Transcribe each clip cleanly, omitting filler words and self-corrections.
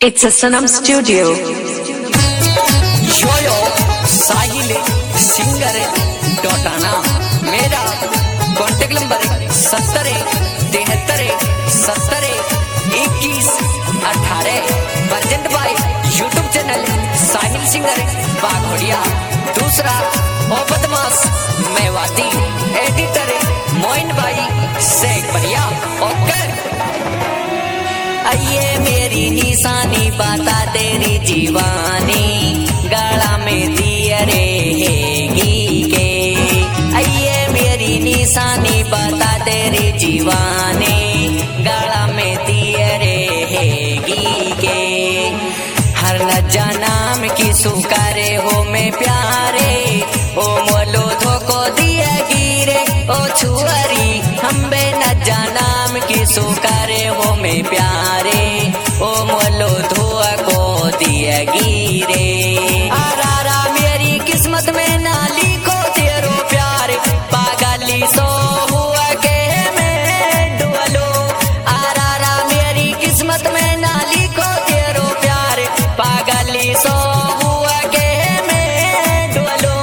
It's a Sanam Studio. यो साहिल singer Dotana मेरा contact number 7073702118 present by YouTube channel Sahil singer Baghodiya. दूसरा ओ बदमाश मेवाती एडिटर मोइन भाई शेख बढ़िया। ओके ये मेरी निशानी बता तेरी जीवानी गाला में दिया रहेगी के। ये मेरी निशानी बता तेरी जीवानी गाला में दिया रहेगी के। हर लज्जा नाम की सुकारे हो मैं प्यारे ओ मोलो धोको दिया गिरे ओ छुआरी हम बे नज्जा नाम की सुकारे हो मैं प्यारे ओ मोलो धोआ को दिया गिरे। आरा मेरी किस्मत में ना लिखो तेरो प्यार पागली सो हुआ के मैं डुअलो। आरा मेरी किस्मत में ना लिखो तेरो प्यार पागली सो हुआ के मैं डुअलो।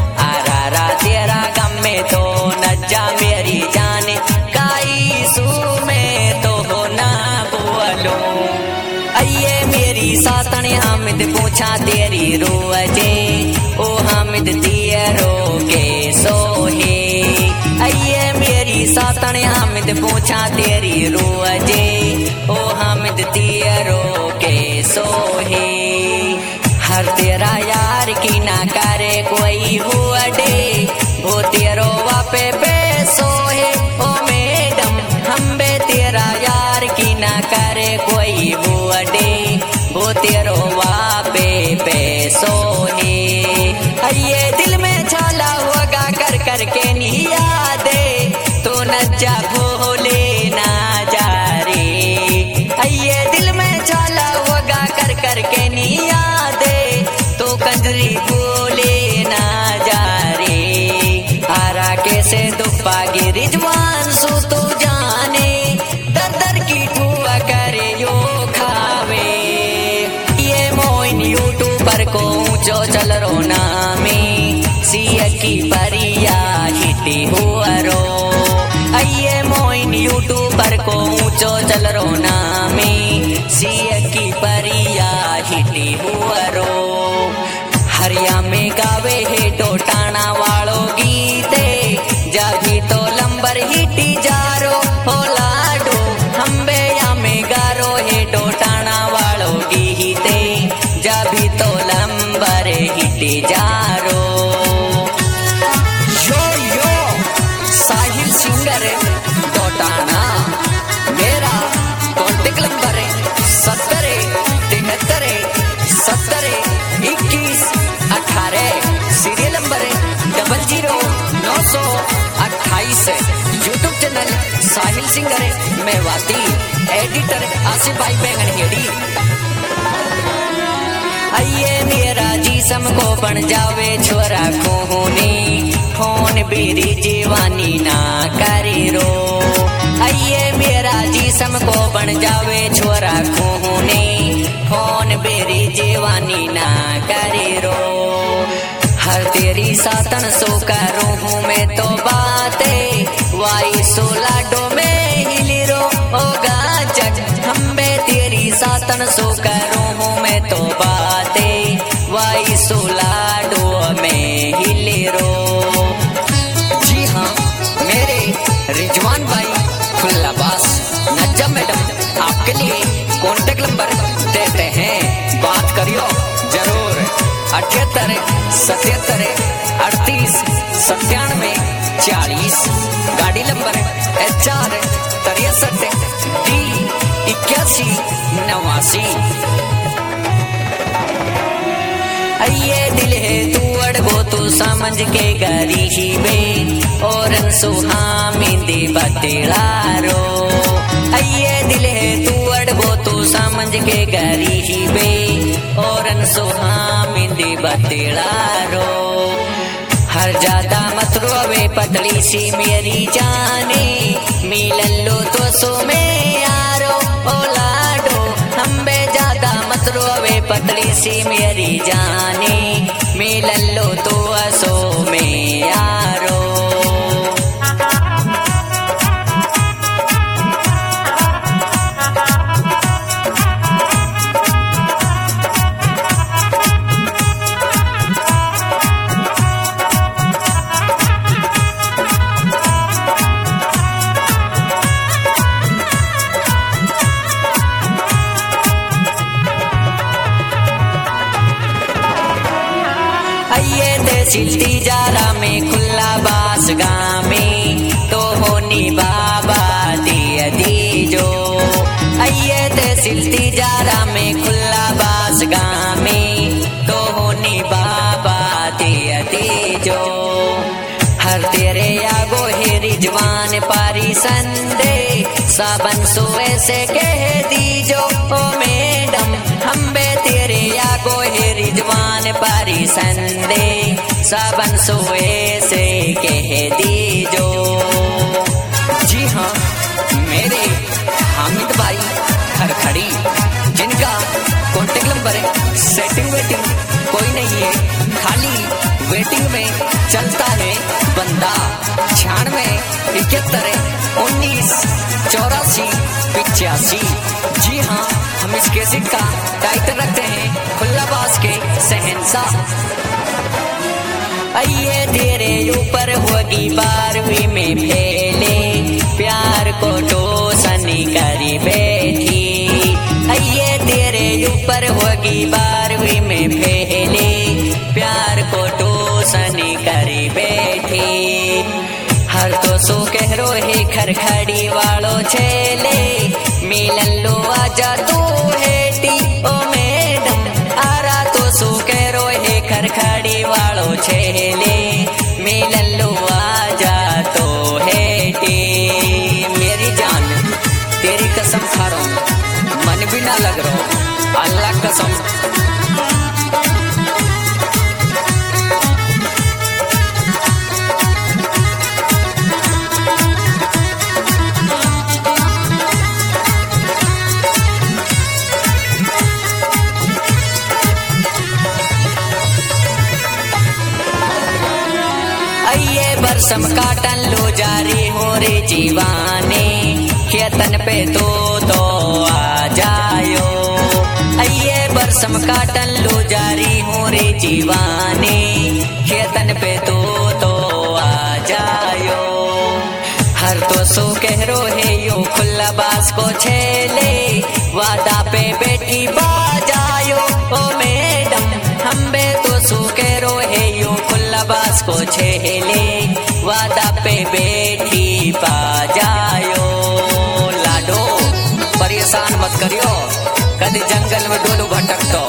आरा तेरा गम में तो नज्जा मेरी जान काई सू में तो हो ना बोलो। ये मेरी सातने हामिद पूछा तेरी रोजे ओ हामिद दिया रो के सोहे। ये मेरी सातने हामिद पूछा तेरी रोजे ओ हामिद दिया रो के सोहे। हर तेरा यार की ना करे कोई हुआ डे वो तेरो वापे पैसो है ओ मैडम हम बे तेरा यार की ना करे कोई हुआ डे वो तेरो वापे पैसो है। ये दिल में छाला होगा कर कर के नहीं यादे तो नज्जा भोले ना जा रे। ये दिल में छाला होगा कर कर के नहीं यादे तो कंजरी भोले ना जा रे। आरा कैसे दुप्पा गिरिजवान सो तो जाने दर दर की ठुआ करे यो खावे। ये मोइन यूट्यूबर को ऊंचो चल रो नामी सिया की परिया हिटी हुआ रो। ये मोइन यूट्यूबर को ऊंचो चल रो नामी सिया की परिया हिटी हुआ रो। हरिया में गावे है डोटाना वालो गीते जागी तो लंबर हिटी जारो हो लाडो हम बेया में गारो है डोटाना वालो गीते जाभी तो लंबर हिटी जारो। यो यो साहिल सिंगर डोटाना मेरा contact number 7073702118 serial number 00928 YouTube channel Sahil singer Mewati editor Asif भाई बेंगनहेड़ी। ये मेरा जीसम को बन जावे छोरा कोहनी फोन बेरी जीवानी ना करे रो। ये मेरा जीसम को बन जावे छोरा कोहनी फोन बेरी जीवानी ना करे रो। हर तेरी सातन सो करूँ हूँ मैं तो बाते वाई सोलाडो में हिली रो ओ गाजक हम बे तेरी सातन सो करूँ हूँ मैं तो बाते वाई सोलाडो में हिली रो। जी हाँ मेरे रिजवान भाई खुल्लाबास नज्जा मैडम आपके लिए कॉन्टेक्ट नंबर देते हैं बात करियो जरूर 7877389740 गाड़ी नंबर HR 63D8189। ये दिल है तू अड़बो तू समझ के गरी ही बे और सुहामिंदी बतेलारो। ये दिल है तू अड़बो तू समझ के गरी ही बे और सुहामिंदी बतेलारो। हर ज्यादा मत रोवे पतली सी मेरी जाने मिलन लो तो सो में यारो ओ लाडो हम बे ज्यादा मत पतली सी मेरी जानी, मिलन लो तो असो में यारो। ये देसिल्ती जारा में खुला बास गामे, तो होनी बाबा दिया दीजो। ये देसिल्ती जारा में खुला बास गामे, तो होनी बाबा दिया दीजो। हर तेरे यागो है रिजवान पारी संदे, साबन सुए से कह दीजो ओ मैडम, हम बे तेरे यागो है रिजवान पारी संदे, साबन सुए से कह दीजो। जी हाँ, मेरे हामिद भाई खरखड़ी, जिनका कॉन्टेक्ट नंबर है, सेटिंग वेटिंग कोई नहीं है, खाली वेटिंग में चलता है बंदा। 96 71 84 85। जी हाँ, हम इस कैसेट का टाइटल रखते हैं खुल्लाबाज के शहंशाह। ये तेरे ऊपर होगी 12वीं में फैले, प्यार को टोसनी करी बैठी। ये तेरे ऊपर होगी 12वीं में फैले, प्यार को टोसनी करी बैठी। हर तो सो कह रो है खरखड़ी वालो छेले, मिलन लो आजा तू हेटी ओ मैडम, आरा तो सो कह रो है खरखड़ी वालो छेले, मिलन लो आजा तो हेटी। मेरी जान तेरी कसम खा रहा हूँ, मन भी ना लग रहा, अल्लाह कसम। ये बरसम काटन लो जारी हो रे जीवाने, खेतन पे तो आ जायो। ये बरसम काटन लो जारी हो रे जीवाने, खेतन पे तो आ जायो। हर तो सो कह रो है यो खुला बास को छेले, वादा पे बेटी बाजायो ओ मैडम, हम बे तो सो कह रो है यो खुला बास को छेले, वादा पे बेटी पा जायो। लाडो परेशान मत करियो, कभी जंगल में डोलू भटकतो।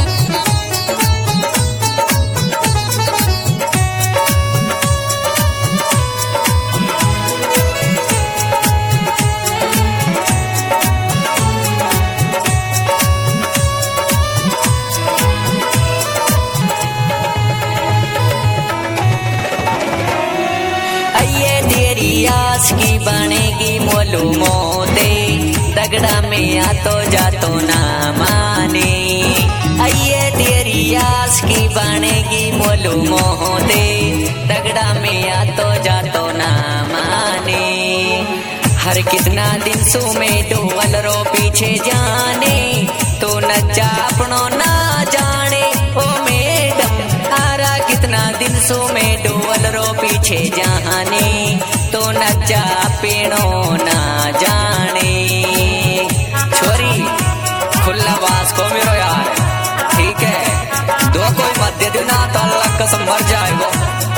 आस की बनेगी मोलू मोते, तगड़ा में आ तो जातो ना माने। ये तेरी आस की बनेगी मोलू मोते, तगड़ा में आ तो जातो ना माने। हर कितना दिन सो में डोल रो पीछे जाने, तो न जा अपनो ना जाने ओ मैडम, आरा कितना दिन सो में डोल रो पीछे जाने, तो न जा पीनो ना जाने। छोरी खुला बास को मेरो यार, ठीक है, दो कोई मध्य देना तो अल्लाह कसम मर जाए वो।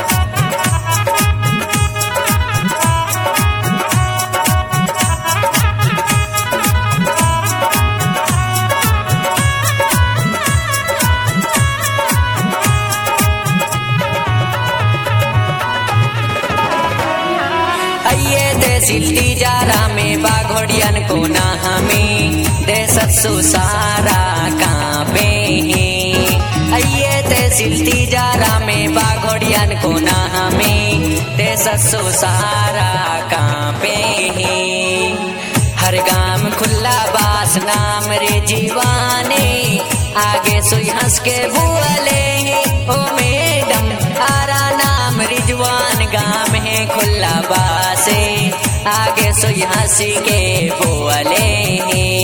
सिल्ली जारा में बाघोड़ियन को ना हमें दे सत्सु सारा कांपे हैं। ये ते सिल्ली जारा में बाघोड़ियन को ना हमें दे सत्सु सारा कांपे हैं। हर गाम खुला बास नाम रे जीवाने, आगे सोई हंस के बोले ओ मैडम आरा नाम रिजवान गाम है खुला बासे आगे सोई हंस के बोले